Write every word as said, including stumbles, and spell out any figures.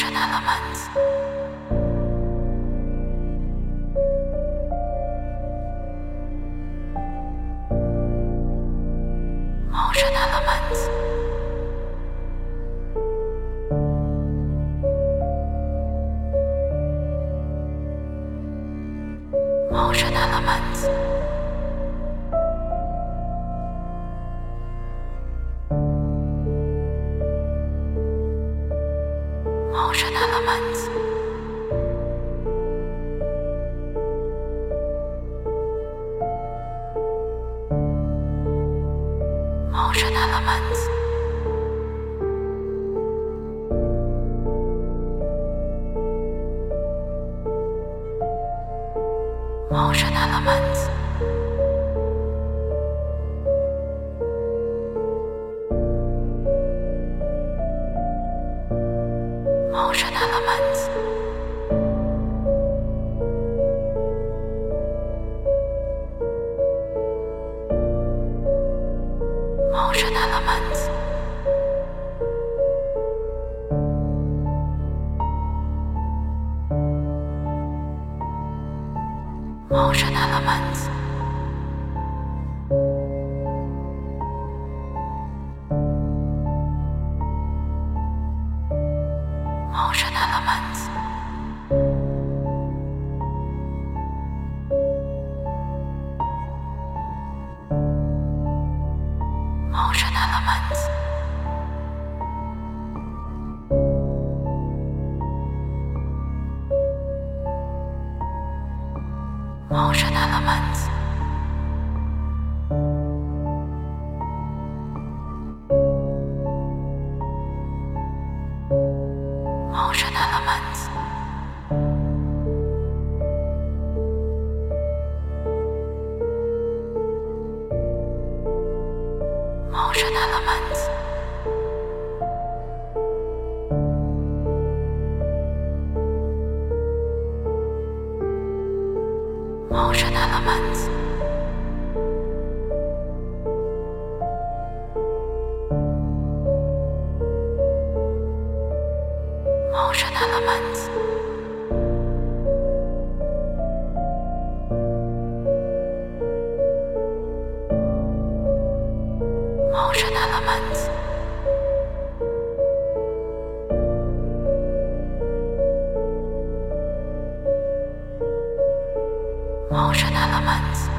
Elements. Motion elements. Motion elements. Motion elements. Motion elements. Motion elements. Motion elements. Motion elements. Motion elements. Motion elements. Motion elements. Motion elements. Motion elements. Motion elements. Motion elements. Motion elements. Motion elements. Motion elements.